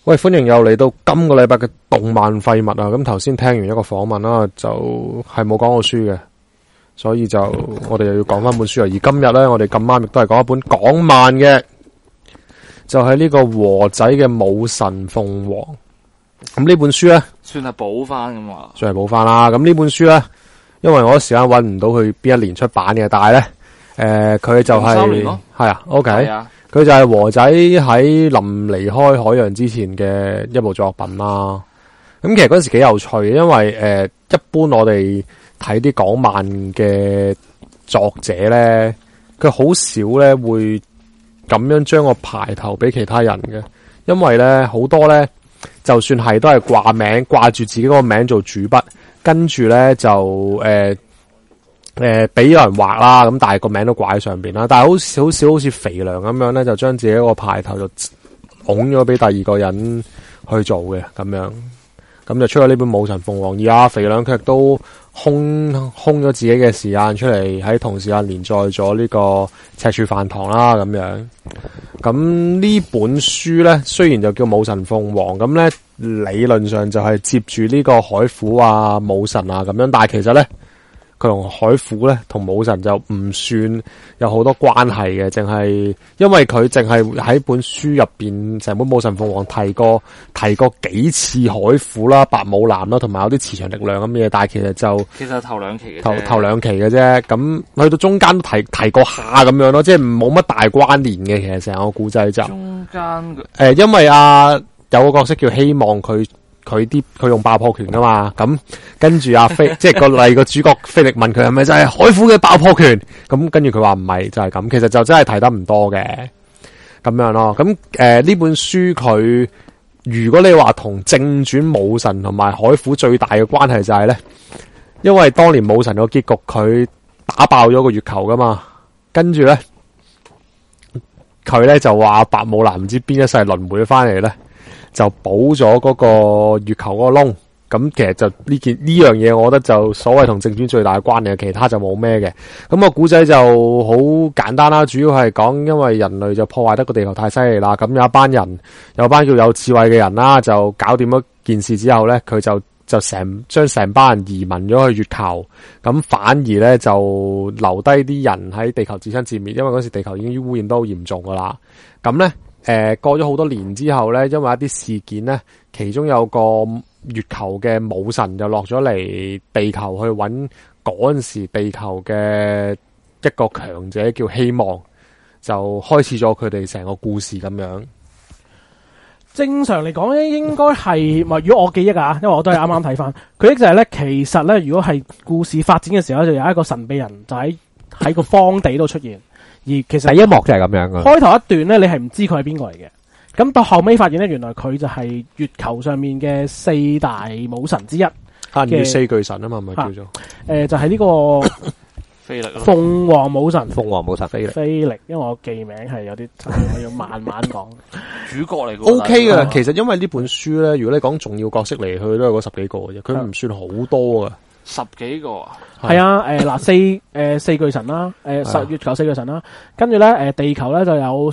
喂，歡迎又嚟到今個禮拜嘅動漫廢物啊！咁頭先聽完一個訪問啦，就係冇講過書嘅，所以就我哋又要講翻本書啊。而今日咧，我哋咁啱亦都係講一本港漫嘅，就係呢個和仔嘅《武神鳳凰》。咁呢本書咧， 算係補翻咁話， 算係補翻啦。咁呢本書咧，因為我一時間揾唔到佢邊一年出版嘅，但係咧，佢就係係啊 ，OK。佢就係和仔喺臨離開海洋之前嘅一部作品啦。咁其實嗰陣時幾有趣，因為一般我哋睇啲港漫嘅作者咧，佢好少咧會咁樣將個牌頭俾其他人嘅，因為咧好多咧就算係都係掛名掛住自己嗰個名做主筆，跟住咧就俾有人畫啦，咁但係個名都掛喺上邊啦，但係好少好似肥良咁樣咧，就將自己個牌頭就拱咗俾第二個人去做嘅咁樣，咁就出咗呢本《武神鳳凰》。而阿肥良佢亦都空咗自己嘅時間出嚟，喺同時間連載咗呢個《赤柱飯堂》啦咁樣。咁呢本書咧，雖然就叫《武神鳳凰》，咁咧理論上就係接住呢個海虎啊、武神啊咁樣，但係其實咧，佢同海虎咧同武神就唔算有好多關係嘅，淨係因為佢淨係喺本書入邊成本武神鳳凰提過幾次海虎啦、白母男啦，同埋有啲磁場力量咁嘅嘢，但係其實頭兩期嘅頭兩期嘅啫，咁去到中間都提過下咁樣咯，即係冇乜大關聯嘅，其實成個古仔就中間因為有個角色叫希望佢用爆破拳噶嘛，咁跟住阿飛即係個主角菲力問佢係咪就係海虎嘅爆破拳，咁跟住佢話唔係，就係咁，其實就真係提得唔多嘅咁樣咯。咁呢本書佢如果你話同正傳武神同埋海虎最大嘅關係就係咧，因為當年武神個結局佢打爆咗個月球噶嘛，跟住咧佢咧就話白母男唔知邊一世輪迴翻嚟咧，就補咗嗰個月球嗰個窿，咁其實就呢樣嘢，我覺得就所謂同正傳最大嘅關係，其他就冇咩嘅。咁個古仔就好簡單啦，主要係講因為人類就破壞得個地球太犀利啦，咁有班叫有智慧嘅人啦，就搞掂咗件事之後咧，佢就將成班人移民咗去月球，咁反而咧就留低啲人喺地球自生自滅，因為嗰時地球已經污染得好嚴重噶啦，咁咧。過咗好多年之後咧，因為一啲事件咧，其中有個月球嘅武神就落咗嚟地球去揾嗰陣時地球嘅一個強者叫希望，就開始咗佢哋成個故事咁樣。 正常嚟講咧，應該係如果我記憶啊，因為我都係啱啱睇翻，佢就係咧，其實咧，如果係故事發展嘅時候，就有一個神秘人就喺個荒地度出現。而其實第一幕就係咁樣嘅， 開頭一段咧，你係唔知佢係邊個嚟嘅，咁到後尾發現咧，原來佢就係月球上面嘅四大武神之一嘅四巨神啊嘛，咪叫做就係呢個飛力鳳凰武神， 鳳凰武神飛力， 因為我記名係有啲我要慢慢講。 主角嚟嘅 OK 嘅，其實因為呢本書咧，如果你講重要角色嚟去都係嗰10幾個嘅啫，佢唔算好多噶。 10幾個啊？ 係啊，嗱四巨神啦，月球四巨神啦，跟住咧地球咧就有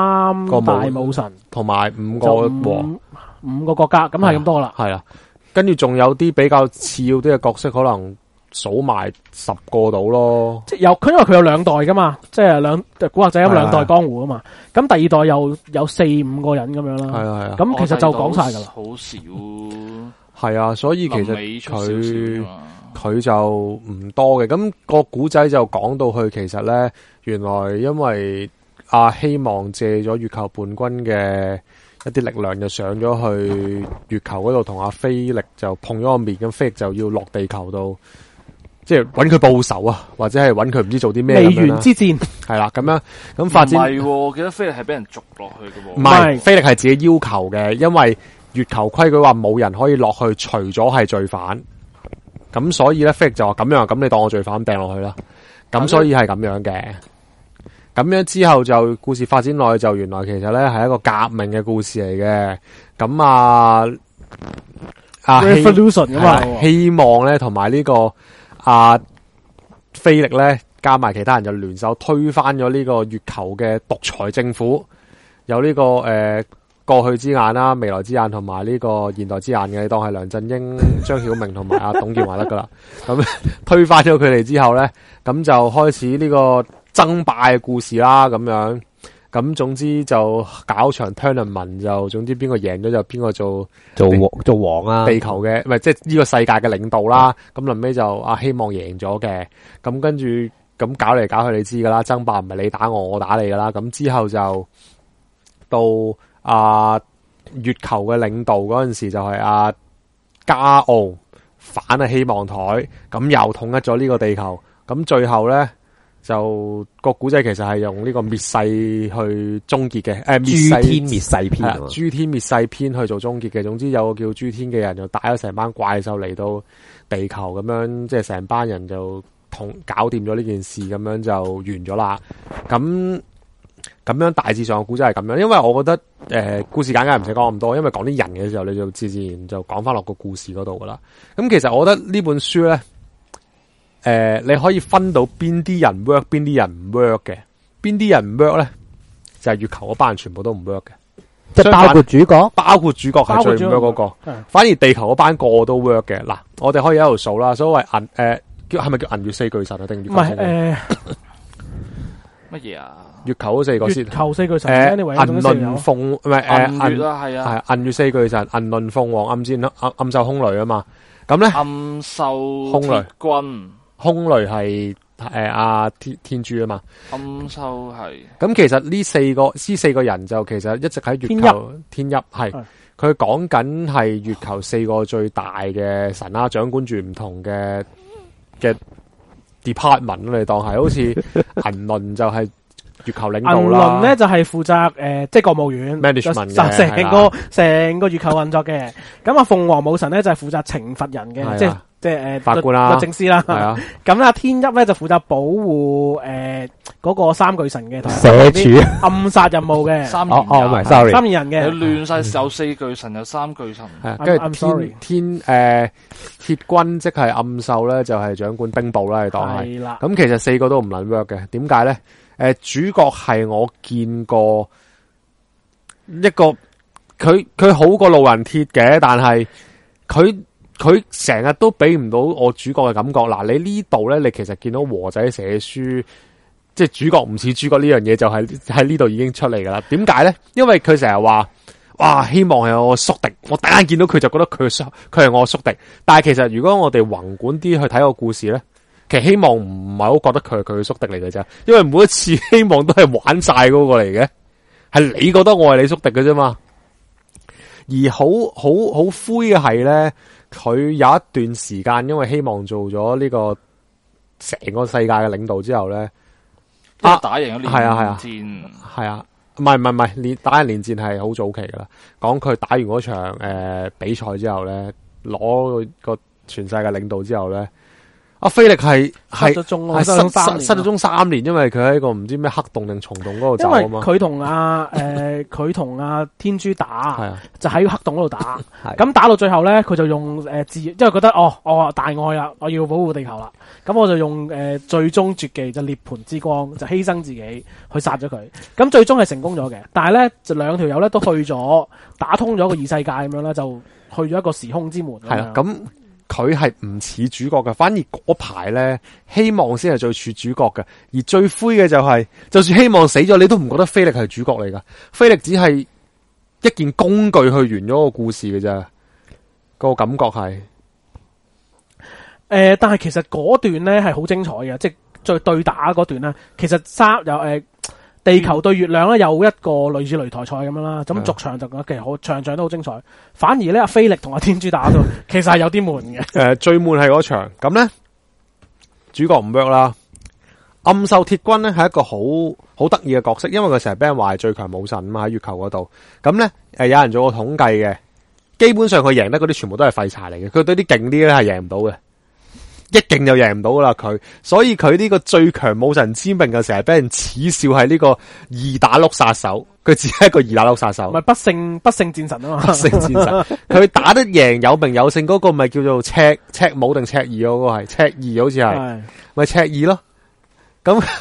3大武神，同埋5個國家，咁係咁多啦。 係啦，跟住仲有啲比較次要啲嘅角色，可能數埋10個到咯。即係因為佢有2代噶嘛，即係古惑仔咁2代江湖啊嘛，咁第2代又有4-5個人咁樣啦。係啊，咁其實就講晒噶啦， 好少。 係啊，所以其實佢就唔多嘅，咁個古仔就講到去，其實咧原來因為希望借咗月球叛軍嘅一啲力量，就上咗去月球嗰度同阿菲力就碰咗個面，咁菲力就要落地球度，即係揾佢報仇啊，或者係揾佢唔知做啲咩咁樣啦。未完之戰係啦，咁樣咁發展。唔係， 我記得菲力係俾人逐落去嘅喎。 唔係，菲力係自己要求嘅，因為月球規矩話冇人可以落去，除咗係罪犯。咁所以咧，菲力就話咁樣，咁你當我罪犯掟落去啦。咁所以係咁樣嘅。咁樣之後就故事發展落去，就原來其實咧係一個革命嘅故事嚟嘅。咁 Revolution 咁啊， 希望咧同埋呢個菲力咧加埋其他人就聯手推翻咗呢個月球嘅獨裁政府，有呢個過去之眼啦、未來之眼同埋呢個現代之眼嘅，你當係梁振英、張曉明同埋阿董建華得噶啦。咁推翻咗佢哋之後咧，咁就開始呢個爭霸嘅故事啦，咁樣。咁總之就搞場 tournament， 就總之邊個贏咗就邊個做王啊！地球嘅唔係即係呢個世界嘅領導啦。咁臨尾就希望贏咗嘅。咁跟住咁搞嚟搞去，你知噶啦，爭霸唔係你打我，我打你噶啦。咁之後就到月球嘅領導嗰陣時，就係加奧反希望台，咁又統一咗呢個地球。咁最後咧。就個古仔其實係用呢個滅世去終結嘅，諸天滅世篇，諸天滅世篇去做終結嘅。總之有個叫諸天嘅人就帶咗成班怪獸嚟到地球，咁樣即係成班人就搞掂咗呢件事，咁樣就完咗啦。咁樣大致上個古仔係咁樣，因為我覺得故事簡介唔使講咁多，因為講啲人嘅時候你就自然就講翻落個故事嗰度噶啦。咁其實我覺得呢本書咧。你可以分到邊啲人 work， 邊啲人唔 work 嘅。邊啲人唔 work 咧，就係月球嗰班人全部都唔 work 嘅，即係包括主角係最唔 work 嗰個。反而地球嗰班個都 work 嘅。嗱，我哋可以喺度數啦。所謂係咪叫銀月四巨神啊？定唔係乜嘢啊？ 月球四個先。月球四巨神。 銀輪鳳唔係銀月啊，係啊，係銀月四巨神，銀輪鳳凰、暗獸空雷啊嘛。咁咧， 暗獸空雷軍。 空雷係天珠啊嘛， 暗獸係。 咁其實呢四個人就其實一直喺月球天一係，佢講緊係月球四個最大嘅神啦，掌管住唔同嘅 department， 你當係好似銀輪就係月球領導啦。銀輪咧就係負責即係國務院 management 嘅，成個月球運作嘅。咁鳳凰武神咧就係負責懲罰人嘅，即係法官啦、律政司啦，係啊。咁啦，天一咧就負責保護嗰個三巨神嘅，社署暗殺任務嘅。 三面人嘅， 亂晒有四巨神，有三巨神。 跟住天鐵軍即係暗獸咧，就係掌管兵部啦，你當係。係啦。咁其實四個都唔能 work 嘅，點解咧？主角係我見過一個，佢好過路人鐵嘅，但係佢成日都俾唔到我主角嘅感覺。嗱，你呢度咧，你其實見到和仔寫書，即係主角唔似主角呢樣嘢，就係喺呢度已經出嚟噶啦。點解咧？因為佢成日話，哇，希望係我宿敵。我第一眼見到佢就覺得佢係我宿敵。但係其實如果我哋宏觀啲去睇個故事咧，其實希望唔係好覺得佢係佢嘅宿敵嚟嘅啫。因為每一次希望都係玩晒嗰個嚟嘅，係你覺得我係你宿敵嘅啫嘛。而好灰嘅係咧。佢有一段時間，因為希望做咗呢個成個世界嘅領導之後咧， 打贏咗連戰， 係啊，唔係，打贏連戰係好早期噶啦。講佢打完嗰場比賽之後咧，攞個全世界領導之後咧，菲力係失咗蹤3年，因為佢喺個唔知咩黑洞定蟲洞嗰度走啊嘛。因為佢同阿天珠打，就喺黑洞嗰度打。咁打到最後咧，佢就用因為覺得我大愛啦，我要保護地球啦。咁我就用最終絕技就涅槃之光，就犧牲自己去殺咗佢。咁最終係成功咗嘅，但係咧就兩條友咧都去咗打通咗個異世界咁樣咧，就去咗一個時空之門。係啦，咁。佢係唔似主角嘅，反而嗰排咧希望先係最似主角嘅，而最灰嘅就係，就算希望死咗，你都唔覺得菲力係主角嚟噶，菲力只係一件工具去完咗個故事嘅啫，個感覺係。 但係其實嗰段咧係好精彩嘅，即係最對打嗰段咧，其實地球對月亮咧有一個類似擂台賽咁樣啦，咁逐場就其實好場都好精彩。反而咧阿菲力同阿天珠打到，其實係有啲悶嘅。 最悶係嗰場，咁咧主角唔 work 啦。暗獸鐵軍咧係一個好得意嘅角色，因為佢成日俾人話係最強武神啊嘛，喺月球嗰度。咁咧有人做過統計嘅，基本上佢贏得嗰啲全部都係廢柴嚟嘅，佢對啲勁啲咧係贏唔到嘅。一勁就贏唔到噶啦佢，所以佢呢個最強武神之名就成日俾人恥笑係呢個二打碌殺手，佢只係一個二打碌殺手。唔係不勝戰神啊嘛，不勝戰神。佢打得贏有名有姓嗰個咪叫做赤武定赤二嗰個係赤二好似係，咪赤二咯。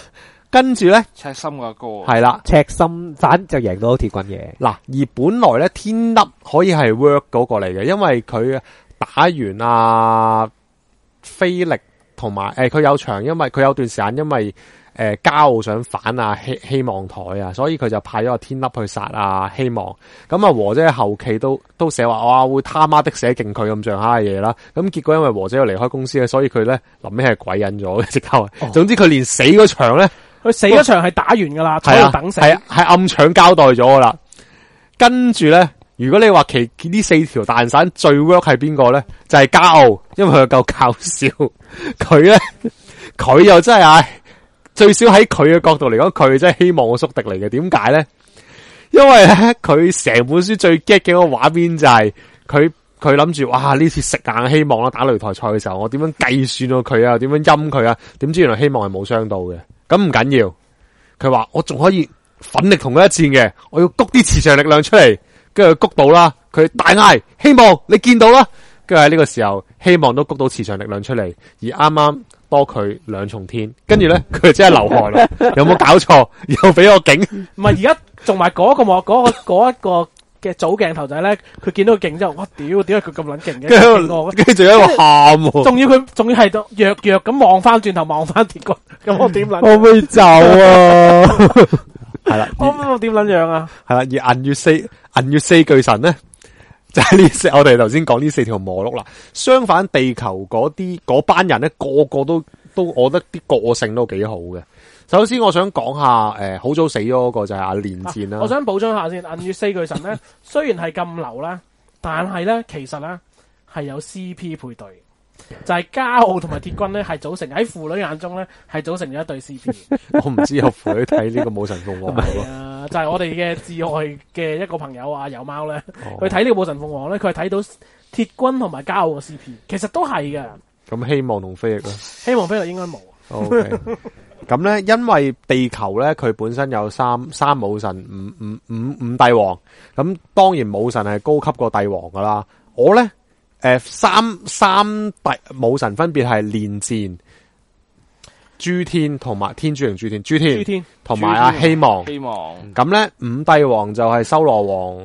跟住咧， 赤心個哥係啦， 赤心反就贏到鐵棍嘅。 嗱，而本來咧天粒可以係 work 嗰個嚟嘅，因為佢打完菲力同埋佢有場，因為佢有段時間因為嘉奧想反希望台啊，所以佢就派咗個天粒去殺希望。咁和姐後期都寫話哇會他媽的寫勁佢咁上下嘅嘢啦。咁結果因為和姐要離開公司咧，所以佢咧臨尾係鬼隱咗嘅直頭。總之佢連死嗰場咧， 佢死嗰場係打完噶啦，坐喺度等死， 係暗搶交代咗噶啦。跟住咧，如果你話呢4條蛋散最 work 係邊個咧，就係嘉奧，因為佢夠搞笑。佢又真係最少喺佢嘅角度嚟講，佢真係希望嘅宿敵嚟嘅。點解咧？因為咧，佢成本書最 get 嘅嗰個畫面就係佢諗住，哇！呢次食硬希望啦，打擂台賽嘅時候，我點樣計算到佢啊？點樣陰佢啊？點知原來希望係冇傷到嘅。咁唔緊要，佢話我仲可以奮力同佢一戰嘅，我要谷啲磁場力量出嚟，跟住谷到啦。佢大嗌希望，你見到啦。跟住喺呢個時候，希望都谷到磁場力量出嚟，而啱啱多佢2重天，跟住咧佢就真係流汗啦。有冇搞錯？又俾我警？ 唔係而家仲埋嗰一個嘅早鏡頭仔咧，佢見到佢勁之後，哇屌，點解佢咁撚勁嘅？ 跟住仲有一個喊， 仲要係弱咁望翻轉頭望翻鐵棍，咁我點撚？ 我會走啊！ 係啦， 我點撚樣啊？ 係啦，而銀月四巨神咧。就係我哋頭先講呢4條磨碌啦。相反，地球嗰班人咧，個個都，我覺得啲個性都幾好嘅。首先，我想講下好早死咗嗰個就係阿連戰啦。 我想補充下先，銀月4巨神咧，雖然係咁流啦，但係咧其實咧係有 CP 配對，就係嘉奧同埋鐵棍咧係組成喺父女眼中咧係組成咗一對 CP。 我唔知有父女睇呢個武神鳳凰咯。 就係我哋嘅摯愛嘅一個朋友有貓咧，佢睇呢個武神鳳凰咧，佢係睇到鐵棍同埋嘉奧嘅 CP，其實都係嘅。 咁希望同飛翼咧， 希望飛翼應該冇。 OK，咁咧，因為地球咧，佢本身有三武神，五帝王，咁當然武神係高級過帝王噶啦。我咧，三帝武神分別係煉戰、諸天同埋天珠同諸天同埋希望。咁咧5帝王就係修羅王、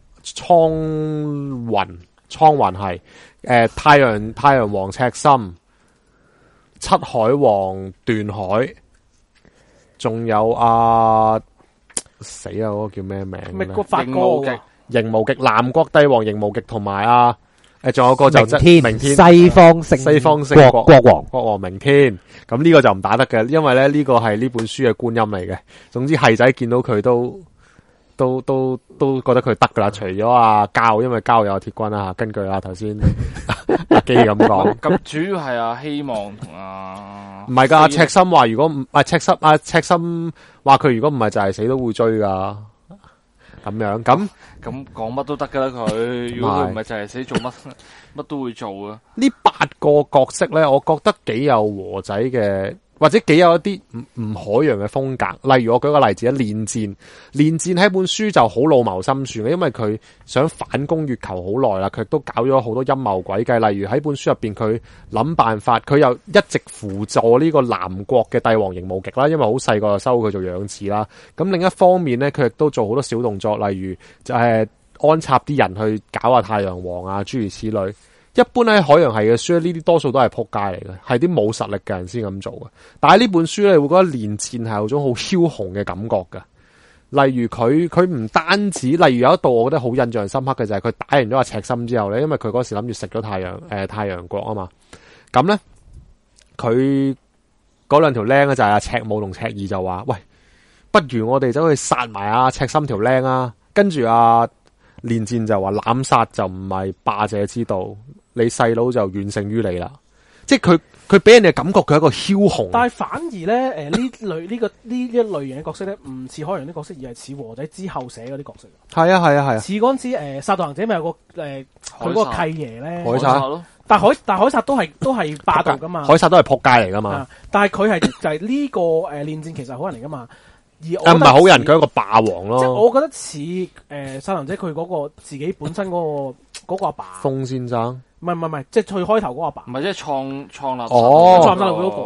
蒼雲係太陽王赤心、七海王斷海，仲有死啊！嗰個叫咩名？ 熒無極、 熒無極、南國帝王熒無極同埋仲有個就明天西方聖國王明天。咁呢個就唔打得嘅，因為咧呢個係呢本書嘅觀音嚟嘅。總之係仔見到佢都覺得佢得噶啦。除咗嘉，因為嘉有鐵棍啦。根據頭先阿基咁講， 咁主要係希望同唔係噶。赤心話如果唔赤心話佢如果唔係就係死都會追噶。咁樣咁講乜都得噶啦佢，如果佢唔係就係死做乜都會做啊！ 呢8個角色咧，我覺得幾有和仔嘅，或者幾有一啲唔海洋嘅風格。例如我舉個例子煉戰喺本書就好老謀深算嘅，因為佢想反攻月球好耐啦，佢亦都搞咗好多陰謀詭計。例如喺本書入邊，佢諗辦法，佢又一直輔助呢個南國嘅帝王熒無極啦，因為好細個就收佢做養子啦。咁另一方面咧，佢亦都做好多小動作，例如就係安插啲人去搞下太陽王諸如此類。一般喺海洋系嘅書呢啲多數都係撲街嚟嘅，係啲冇實力嘅人先咁做嘅。但係呢本書咧，會覺得煉戰係有種好梟雄嘅感覺㗎。例如佢唔單止，例如有一度我覺得好印象深刻嘅就係佢打完咗阿赤心之後咧，因為佢嗰時諗住食咗太陽國啊嘛。咁咧佢嗰兩條僆咧就係阿赤武同赤二就話：喂，不如我哋走去殺埋阿赤心條僆啊！跟住煉戰就話濫殺就唔係霸者之道。你細佬就遠勝於你啦，即係佢俾人哋感覺佢係一個梟雄。 但係反而咧，呢一類型嘅角色咧，唔似海洋啲角色，而係似和仔之後寫嗰啲角色。係啊， 似嗰陣時殺道行者咪有個佢嗰個契爺咧， 海殺咯。 但海殺都係霸道噶嘛， 海殺都係撲街嚟噶嘛。 但係佢係就係呢個煉戰其實好人嚟噶嘛。而唔係好人，佢係一個霸王咯。 即係我覺得似殺道行者佢嗰個自己本身嗰個阿爸風先生。 唔係，即係最開頭嗰個阿爸。 唔係即係創立嗰個。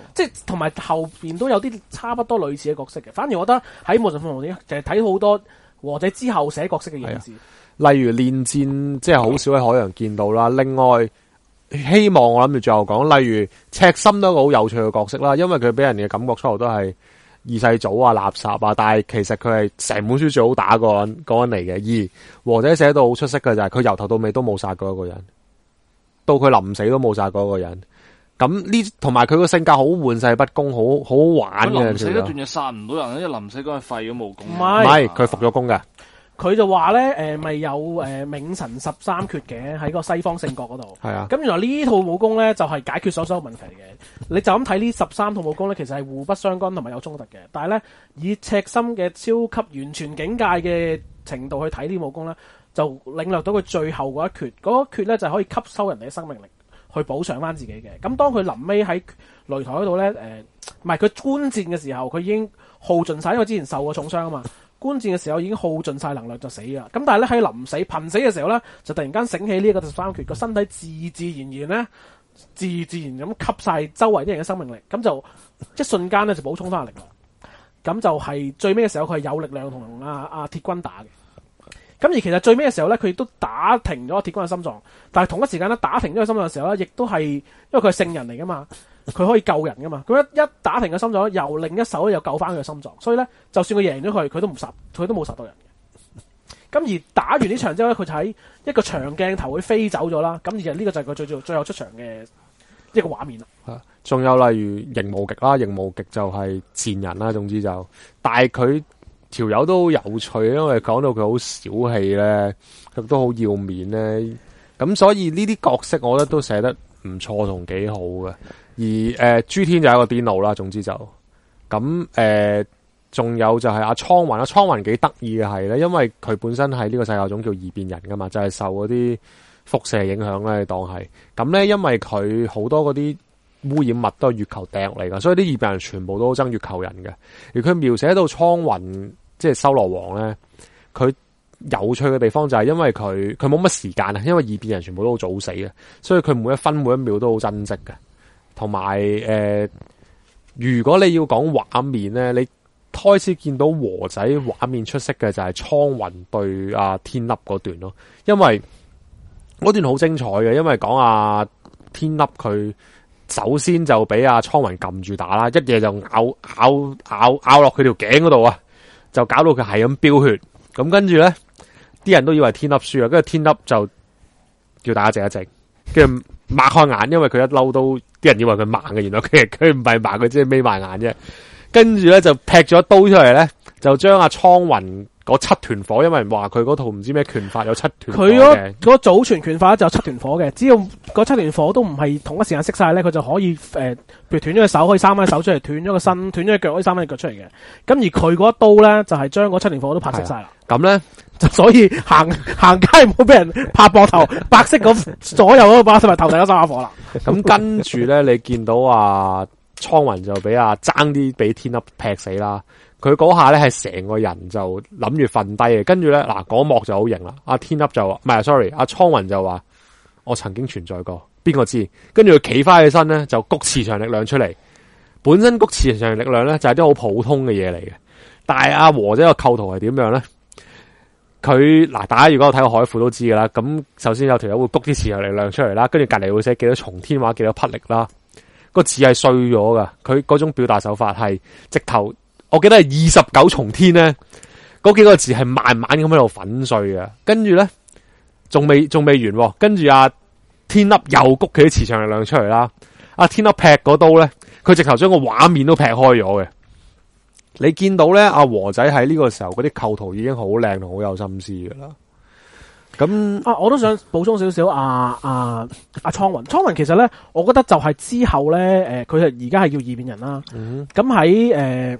即係同埋後邊都有啲差不多類似嘅角色嘅。反而我覺得喺《武神鳳凰》就係睇好多和仔之後寫角色嘅影子。 例如練戰，即係好少喺海洋見到啦。另外，希望我諗住最後講，例如赤心都係一個好有趣嘅角色啦，因為佢俾人嘅感覺初頭都係二世祖啊、垃圾啊，但係其實佢係成本書最好打嗰個人嚟嘅。而和仔寫到好出色嘅就係佢由頭到尾都冇殺過一個人，到佢臨死都冇殺過一個人。咁呢，同埋佢個性格好玩世不恭，好好玩嘅。 臨死一段嘢殺唔到人，因為臨死嗰係廢咗武功。 唔係，佢復咗功嘅。 佢就話咧，咪有冥神13訣嘅喺個西方聖國嗰度。 係啊。 咁原來呢套武功咧就係解決所有問題嘅。你就咁睇呢13套武功咧，其實係互不相干同埋有衝突嘅。但係咧，以赤心嘅超級完全境界嘅程度去睇呢啲武功咧，就領略到佢最後嗰一訣。嗰一訣咧就係可以吸收人哋嘅生命力，去補償翻自己嘅。咁當佢臨尾喺擂台嗰度咧，唔係佢觀戰嘅時候，佢已經耗盡晒，因為之前受過重傷啊嘛。觀戰嘅時候已經耗盡晒能量就死啦。咁但係咧喺臨死瀕死嘅時候咧，就突然間醒起呢一個13訣，個身體自然咧，自然咁吸晒周圍啲人嘅生命力，咁就一瞬間咧就補充翻力量。咁就係最尾嘅時候，佢係有力量同阿鐵軍打嘅。咁而其實最尾嘅時候咧，佢亦都打停咗鐵軍嘅心臟。但係同一時間咧，打停咗個心臟嘅時候咧，亦都係因為佢係聖人嚟噶嘛。佢可以救人噶嘛？佢一打停個心臟，由另一手又救翻佢嘅心臟，所以咧，就算佢贏咗佢都冇殺到人嘅。咁而打完呢場之後咧，佢就喺一個長鏡頭會飛走咗啦。咁而呢個就係佢最後出場嘅一個畫面啦。 仲有例如刑無極啦，刑無極就係賤人啦，總之就，但係佢條友都好有趣，因為講到佢好小氣咧，佢都好要面咧。咁所以呢啲角色，我覺得都寫得唔錯同幾好嘅。而朱天就係一個癲佬啦，總之就咁仲有就係阿蒼雲啦，蒼雲幾得意嘅係咧，因為佢本身係呢個世界種叫異變人噶嘛，就係受嗰啲輻射影響咧，當係咁咧，因為佢好多嗰啲污染物都係月球掟落嚟噶，所以啲異變人全部都憎月球人嘅。而佢描寫到蒼雲即係修羅王咧，佢有趣嘅地方就係因為佢冇乜時間啊，因為異變人全部都好早死嘅，所以佢每一分每一秒都好珍惜嘅。同埋如果你要講畫面咧，你開始見到和仔畫面出色嘅就係蒼雲對阿天粒嗰段咯，因為嗰段好精彩嘅，因為講阿天粒佢首先就俾阿蒼雲撳住打啦，一嘢就咬落佢條頸嗰度啊，就搞到佢係咁飆血，咁跟住咧啲人都以為天粒輸啊，跟住天粒就叫大家靜一靜，跟住擘開眼，因為佢一嬲都啲人以為佢盲嘅，原來佢唔係盲，佢只係眯埋眼啫。跟住咧就劈咗一刀出嚟咧，就將阿蒼雲嗰7團火，因為話佢嗰套唔知咩拳法有7團火嘅， 佢嗰祖傳拳法就有7團火嘅，只要嗰7團火都唔係同一時間熄晒咧，佢就可以譬如斷咗隻手可以生翻隻手出嚟，斷咗個身，斷咗隻腳可以生翻隻腳出嚟嘅。咁而佢嗰一刀咧就係將嗰7團火都拍熄晒啦。 咁咧就所以行街唔好俾人拍膊頭，白色咁左右嗰個把同埋頭頂嗰3把火啦。 咁跟住咧，你見到啊蒼雲就俾爭啲俾天粒劈死啦。佢嗰下咧係成個人就諗住瞓低嘅，跟住咧嗱嗰幕就好型啦。阿天粒就話唔係 sorry，阿蒼雲就話我曾經存在過，邊個知？跟住佢企翻起身咧就谷磁場力量出嚟。本身谷磁場力量咧就係啲好普通嘅嘢嚟嘅，但係阿和仔個構圖係點樣咧？佢嗱，大家如果有睇過海虎都知噶啦。咁首先有條友會谷啲磁場力量出嚟啦，跟住隔籬會寫幾多重天話幾多霹靂啦。個字係碎咗噶，佢嗰種表達手法係直頭，我記得係29重天咧，嗰幾個字係慢慢咁喺度粉碎嘅。跟住咧，仲未完，跟住阿天粒又谷佢啲磁場力量出嚟啦。阿天粒劈嗰刀咧，佢直頭將個畫面都劈開咗嘅。你見到咧，阿和仔喺呢個時候嗰啲構圖已經好靚同好有心思噶啦。咁我都想補充少少蒼雲其實咧，我覺得就係之後咧，佢係而家係叫異變人啦。咁喺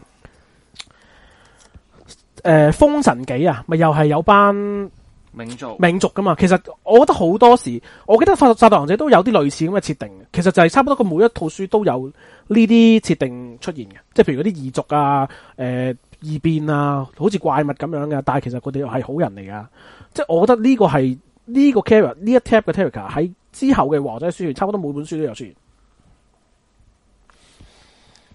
封神紀啊，咪又係有班冥族噶嘛。其實我覺得好多時，我記得殺戮王者都有啲類似咁嘅設定。其實就係差唔多，佢每一套書都有呢啲設定出現嘅，即係譬如嗰啲異族啊、異變啊，好似怪物咁樣嘅，但係其實佢哋係好人嚟噶。即係我覺得呢個係呢個 character 呢一 type 嘅 character 喺之後嘅和仔書，差唔多每本書都有出現。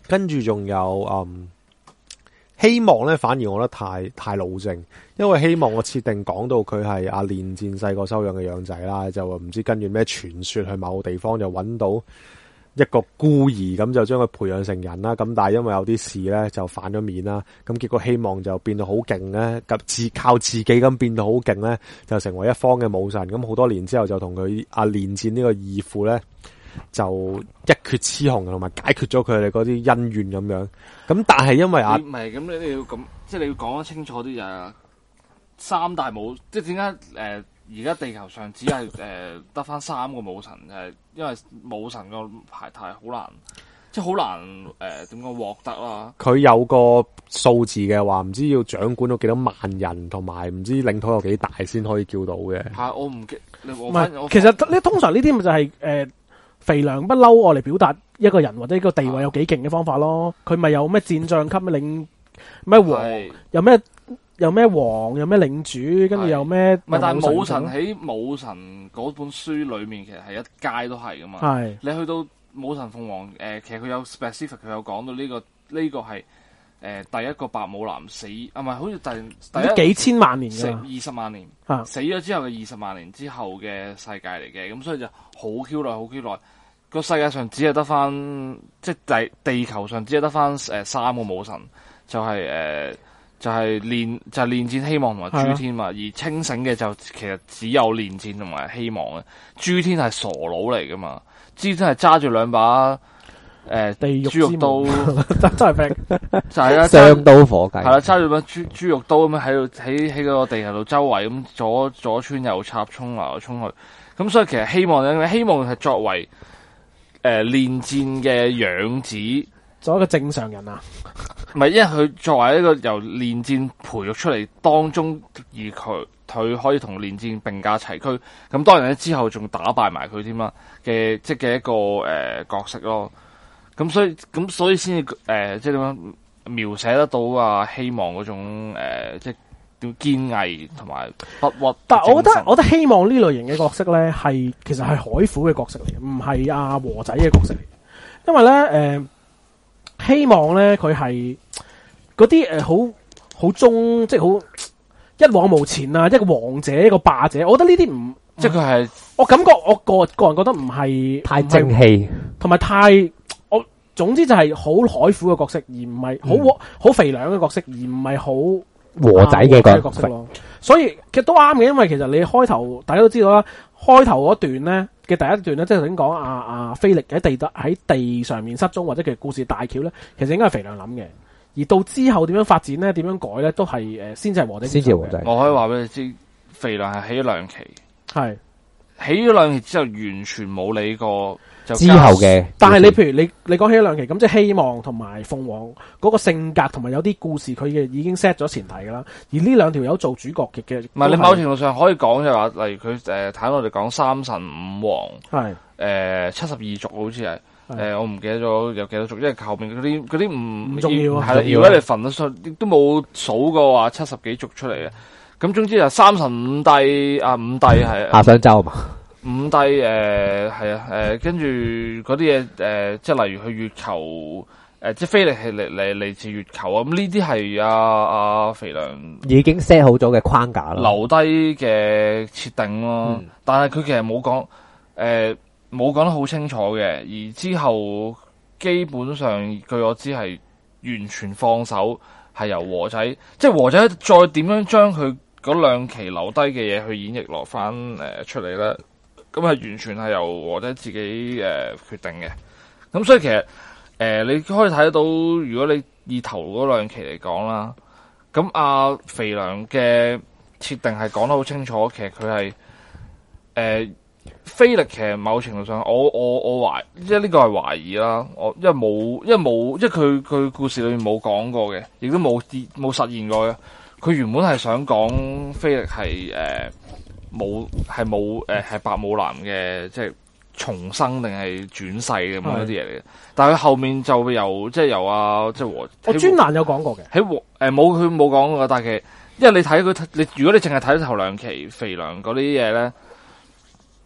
跟住仲有希望咧，反而我覺得太老正，因為希望我設定講到佢係練戰細個收養嘅養仔啦，就唔知跟住咩傳說去某個地方就揾到一個孤兒，咁就將佢培養成人啦。咁但係因為有啲事咧就反咗面啦，咁結果希望就變到好勁咧，靠自己咁變到好勁咧，就成為一方嘅武神。咁好多年之後就同佢練戰呢個義父咧，就一決雌雄，同埋解決咗佢哋嗰啲恩怨咁樣。咁但係因為唔係咁，你要咁，即係你要講得清楚啲就三大武，即係點解而家地球上只係得翻3個武神，因為武神個排太好難，即係好難點講獲得啦。 佢有個數字嘅話，唔知要掌管到幾多萬人，同埋唔知領土有幾大先可以叫到嘅。 係我唔記， 唔係，其實呢通常呢啲咪就係肥良不嬲我嚟表達一個人或者一個地位有幾勁嘅方法咯。佢咪有咩戰將級領咩王，有咩王，有咩領主，跟住有咩？ 唔係，但係武神喺武神嗰本書裏面，其實係一街都係噶嘛。係你去到武神鳳凰，其實佢有 specific， 佢有講到呢個係第一個白武男死，唔係好似第一幾千萬年嘅 20萬年，死咗之後嘅20萬年之後嘅世界嚟嘅，咁所以就好 Q 耐，好 Q 耐。個世界上只係得翻，即係地球上只係得翻3個武神，就係練戰希望同埋諸天嘛，而清醒嘅就其實只有練戰同埋希望嘅，諸天係傻佬嚟噶嘛，諸天係揸住2把地獄豬肉刀， 真係逼， 就係啦， 雙刀火計， 係啦，揸住把豬肉刀咁樣喺個地球度周圍咁左穿右插，衝嚟衝去，咁所以其實希望係作為練戰嘅養子。 做一個正常人啊， 唔係，因為佢作為一個由練戰培育出嚟當中，而佢可以同練戰並駕齊驅，咁當然咧之後仲打敗埋佢添啦嘅，即嘅一個角色咯。咁所以先至即係點樣描寫得到希望嗰種即係點堅毅同埋不屈。 但係我覺得希望呢類型嘅角色咧，其實係海虎嘅角色嚟嘅，唔係阿和仔嘅角色嚟。因為咧希望咧，佢係嗰啲好忠，即係好一往無前啊！一個王者，一個霸者，我覺得呢啲唔， 即係佢係我感覺我個人覺得唔係太正氣， 同埋我總之就係好海虎嘅角色，而唔係好肥良嘅角色，而唔係好和仔嘅角色咯。所以其實都啱嘅，因為其實你開頭大家都知道啦，開頭嗰段咧。嘅第一段咧，即係頭先講菲力喺地上面失蹤，或者其實故事大橋咧，其實應該係肥良諗嘅。而到之後點樣發展咧，點樣改咧，都係先至係和仔。先至和仔。 我可以話俾你知，肥良係起咗2期， 係起咗2期之後，完全冇理過之後嘅。 但係你譬如你講起咗2期，咁即係希望同埋鳳凰嗰個性格同埋有啲故事，佢嘅已經 set 咗前提噶啦。而呢2條友做主角嘅， 唔係你某程度上可以講就話，例如佢睇我哋講三神五王， 係 72族好似係。我唔記得咗有幾多族，因為後面嗰啲唔重要啊。 係如果你分得出，亦都冇數過話70幾族出嚟嘅。咁總之就三神五帝五帝係夏商周嘛。 五帝跟住嗰啲嘢即係例如去月球即係菲力係嚟自月球啊。咁呢啲係阿肥良已經 set 好咗嘅框架啦， 留低嘅設定咯。但係佢其實冇講得好清楚嘅，而之後基本上據我知係完全放手，係由和仔，即係和仔再點樣將佢嗰2期留低嘅嘢去演繹落翻出嚟咧，咁係完全係由和仔自己決定嘅。咁所以其實你可以睇得到，如果你以頭嗰2期嚟講啦，咁肥良嘅設定係講得好清楚，其實佢係菲力其實某程度上，我懷即係呢個係懷疑啦。因為佢故事裏面冇講過嘅，亦都冇實現過嘅。佢原本係想講菲力係係白武男嘅，即係重生定係轉世咁樣一啲嘢嚟嘅。但係佢後面就會由即係和我專欄有講過嘅， 佢冇講過，但係其實因為你睇佢如果你淨係睇頭2期肥良嗰啲嘢咧。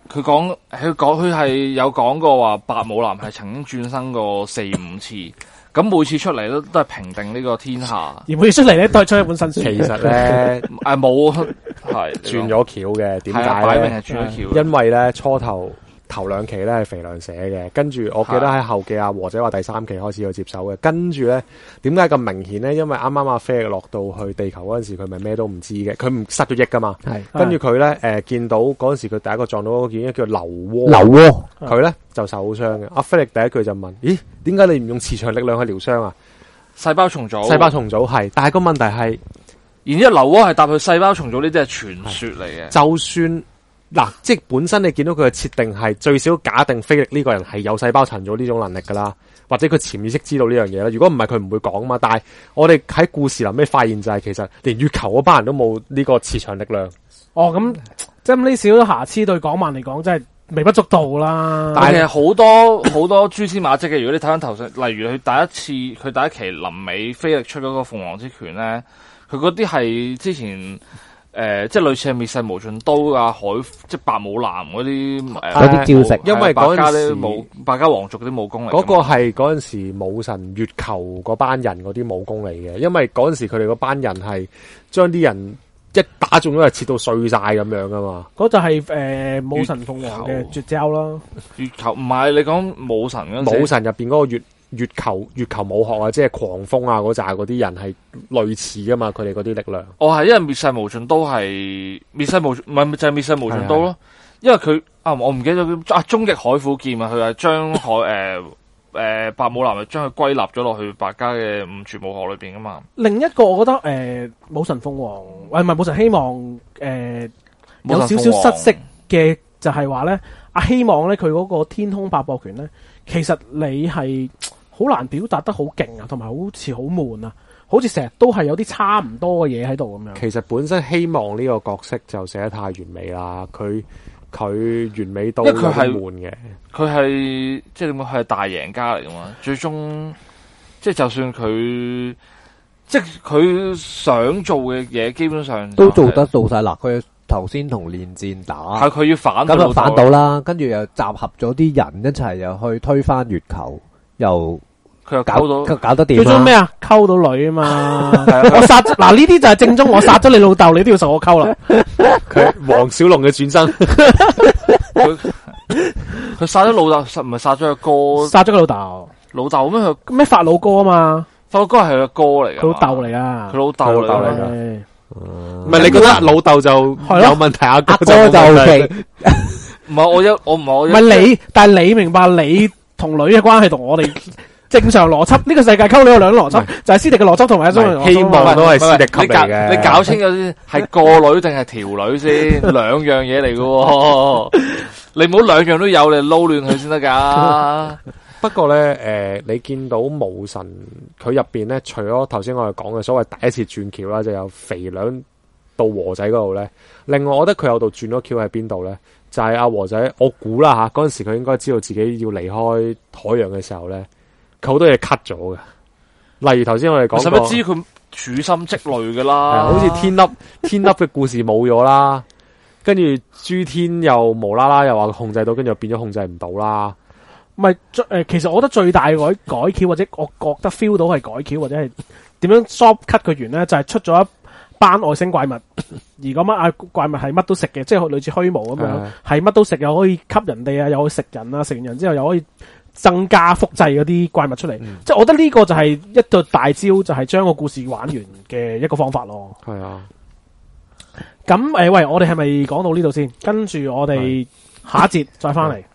佢係有講過話白武男係曾經轉生過4-5次，咁每次出嚟都係平定呢個天下， 而每次出嚟咧都係出一本新書。 其實咧冇係轉咗橋嘅，點解擺明咧？ 係轉咗橋， 因為咧初頭2期咧係肥良寫嘅，跟住我記得喺後記阿和仔話第3期開始要接手嘅，跟住咧點解咁明顯咧？因為啱啱阿菲力落到去地球嗰陣時，佢咪咩都唔知嘅，佢唔失咗憶噶嘛， 係跟住佢咧見到嗰陣時，佢第一個撞到嗰件叫流渦，佢咧就受傷嘅。阿菲力第一句就問：咦，點解你唔用磁場力量去療傷啊？ 細胞重組係，但係個問題係， 然之後流渦係搭去細胞重組呢啲係傳說嚟嘅， 就算。嗱，即係本身你見到佢嘅設定係最少假定菲力呢個人係有細胞重組呢種能力噶啦，或者佢潛意識知道呢樣嘢啦。如果唔係佢唔會講嘛。但係我哋喺故事臨尾發現就係其實連月球嗰班人都冇呢個磁場力量。 哦，咁即係呢少瑕疵對港漫嚟講真係微不足道啦。 但係其實好多蛛絲馬跡嘅。如果你睇翻頭上，例如佢第一期臨尾菲力出嗰個鳳凰之拳咧，佢嗰啲係之前。即係類似係滅世無盡刀啊，即係白武男嗰啲招式， 因為嗰陣時百家皇族嗰啲武功嚟。 嗰個係嗰陣時武神月球嗰班人嗰啲武功嚟嘅，因為嗰陣時佢哋嗰班人係將啲人一打中咗係切到碎晒咁樣噶嘛。 嗰就係武神鳳凰嘅絕招啦。 月球唔係你講武神嗰陣時， 武神入邊嗰個月球武學啊，即係狂風啊嗰扎嗰啲人係類似噶嘛，佢哋嗰啲力量。 係因為滅世無盡刀係滅世無唔係就係滅世無盡刀咯，因為佢我唔記得咗終極海虎劍啊，佢係將白武男係將佢歸納咗落去百家嘅五絕武學裏邊噶嘛。 另一個我覺得武神鳳凰唔係武神希望有少少失色嘅就係話咧，希望咧佢嗰個天空八博拳咧，其實你係好難表達得好勁啊，同埋好似好悶啊，好似成日都係有啲差唔多嘅嘢喺度咁樣。 其實本身希望呢個角色就寫得太完美啦，佢完美到有啲悶嘅。佢係即係點講？佢係大贏家嚟噶嘛？最終即係就算佢即係佢想做嘅嘢，基本上都做得到晒啦。佢頭先同練戰打， 係佢要反咁就反到啦，跟住又集合咗啲人一齊又去推翻月球。佢又搞得掂， 叫做咩啊？溝到女啊嘛！我殺嗱呢啲就係正宗，我殺咗你老豆，你都要受我溝啦。 佢黃小龍嘅轉身， 佢殺咗老豆，唔係殺咗個哥， 殺咗個老豆。 老豆咩？佢咩法老哥啊嘛？ 法老哥係個哥嚟嘅， 佢老豆嚟啊！ 佢老豆嚟噶。 唔係你覺得老豆就有問題，阿哥就 OK。 唔係我唔係唔係你，但係你明白你同女嘅關係同我哋正常邏輯，呢個世界溝女有兩個邏輯，就係師弟嘅邏輯同埋一種希望都係師弟級嚟嘅。 你搞清楚先，係個女定係條女先，兩樣嘢嚟嘅。你唔好兩樣都有，你撈亂佢先得噶。 不過咧，你見到武神佢入邊咧，除咗頭先我哋講嘅所謂第一次轉橋啦，就有肥良到和仔嗰度咧。另外，我覺得佢有度轉咗橋喺邊度咧？就係阿和仔，我估啦吓，嗰陣時佢應該知道自己要離開海洋嘅時候咧，佢好多嘢 cut 咗嘅。例如頭先我哋講過， 使乜知佢處心積慮噶啦？ 好似天粒嘅故事冇咗啦，跟住朱天又無啦啦又話控制到，跟住又變咗控制唔到啦。 唔係其實我覺得最大嘅改橋，或者我覺得 feel 到係改橋，或者係點樣 soft cut 佢完咧，就係出咗一班外星怪物，而嗰班怪物係乜都食嘅，即係類似虛無咁樣，係乜都食，又可以吸人哋啊，又可以食人啊，食完人之後又可以增加複製嗰啲怪物出嚟。即係我覺得呢個就係一個大招，就係將個故事玩完嘅一個方法咯。 係啊。 咁喂，我哋係咪講到呢度先？跟住我哋下一節再翻嚟。